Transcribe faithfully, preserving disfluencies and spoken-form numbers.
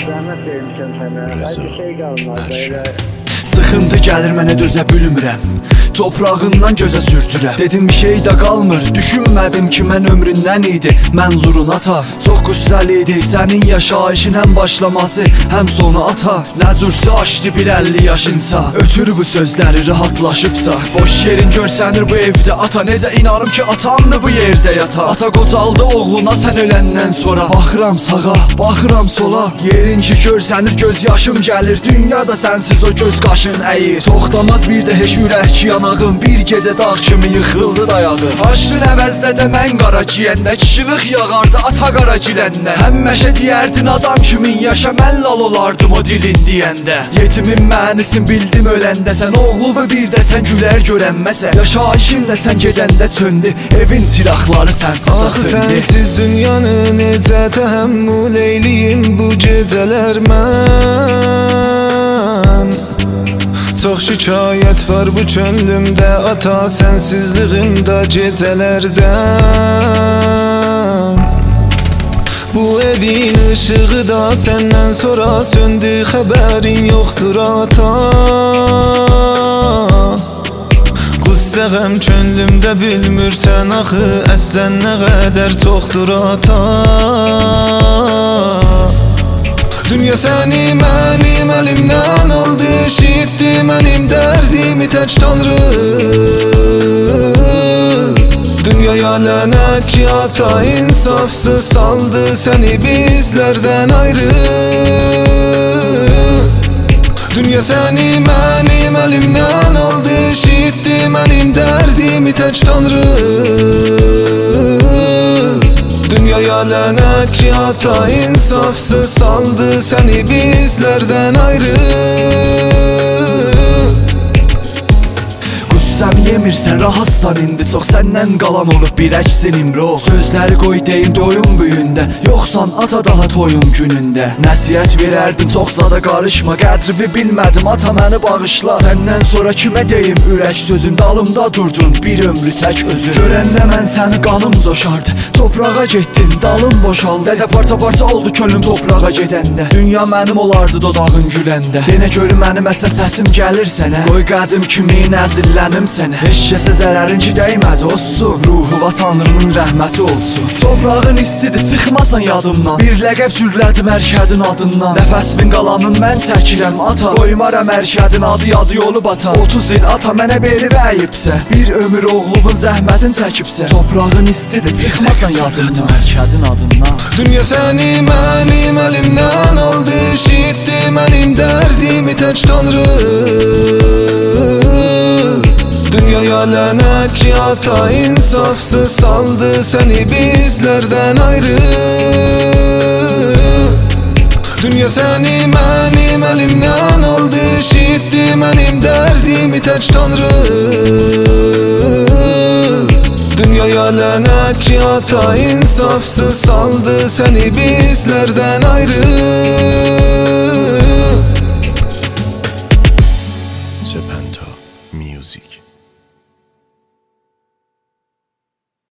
Zəhmət vermişəm sənə. Bəlkə şey qalmaz elə. Sıxıntı gəlir mənə dözə bilmirəm. Toprağından gözə sürtürəm. Dedim bir şey də qalmır. Düşünmədim ki mən ömründən idi mənzurun ata. Çox qüssəl idi sənin yaşayışın, həm başlaması həm sonu ata. Nə cürsə açdı bir əlli yaşınsa, ötür bu sözləri rahatlaşıbsa. Boş yerin görsənir bu evdə ata. Necə inanım ki atamdı bu yerdə yata. Ata qocaldı oğluna sən öləndən sonra. Baxıram sağa, baxıram sola. Yerin ki görsənir göz yaşım gəlir. Dünyada sənsiz o göz qaşın əyir. Toxtamaz bir də heç ürək yanağım. Bir gecə dağ kimi yıxıldı dayağı. Açdın əvəzdə də mən qara giyəndə. Kişilik yağardı ata qara giləndə. Həmməşə deyərdin adam kimin yaşa, mən lal olardım o dilin deyəndə. Yetimin mənisin bildim öləndə. Sən oğlu bir də sən gülər görənməsə. Yaşayışım da sən gedəndə çöndü. Evin çıraqları sənsiz də söndü. Axı sənsiz dünyanı necə təhəmmül eyliyim bu gecələr mən. Çox şikayət var bu könlümdə ata, sənsizliğimdə gecələrdən. Bu evin ışığı da səndən sonra söndü, xəbərin yoxdur ata. Qüssə qəm könlümdə bilmirsən axı, əslən nə qədər çoxdur ata. Dünya səni mənim əlimdən aldı, eşitdi mənim dərdimi tək tanrı. Dünyaya lənət ki ata, insafsız saldı səni bizlərdən ayrı. Dünya səni mənim əlimdən aldı, eşitdi mənim dərdimi tək tanrı. Dünyaya lənət ki ata, insafsız saldı səni bizlərdən ayrı. Qüssəm yemirsən, rahatsan indi. Çox səndən qalan olub bir əksin imro. Sözləri qoy deyim doyum büyündə. Yoxsan ata daha toyum günündə. Nəsiyyət verərdin çoxsa da qarışma. Qədrimi bilmədim ata məni bağışla. Səndən sonra kimə deyim ürək sözün. Dalımda durdun bir ömrü tək özün. Görəndə mən səni qanım coşardı. Toprağa getdin dalım boşaldı. Dədə parça parça oldu könlüm toprağa gedəndə. Dünya mənim olardı dodağın güləndə. Denə görüm mənim əsə səsim gəlir sənə. Qoy qədim kimi nəzillənim sənə. Heç kəsə zərərin ki dəymədi olsun. Ruhu va tanrının rəhməti olsun. Toprağın istidir çıxmasan yadımdan. Bir ləqəb sürlədim ərşədin adından. Nəfəsimin qalanın mən çəkirəm ata. Qoymaram ərşədin adı yadı yolu bata. otuz il ata mənə beri vəyibsə, bir ömür oğluvun zəhmətin çəkibsə. Toprağın istidir çıxmasan yadımdan, ərşədin adından. Dünya səni mənim əlimdən aldı, eşitdi mənim dərdimi tək tanrı. Dünyaya lənət ki ata, insafsız saldı səni bizlərdən ayrı. Dünya səni mənim əlimdən aldı, eşitdi mənim dərdimi tək tanrı. Dünyaya lənət ki ata, insafsız saldı səni bizlərdən ayrı.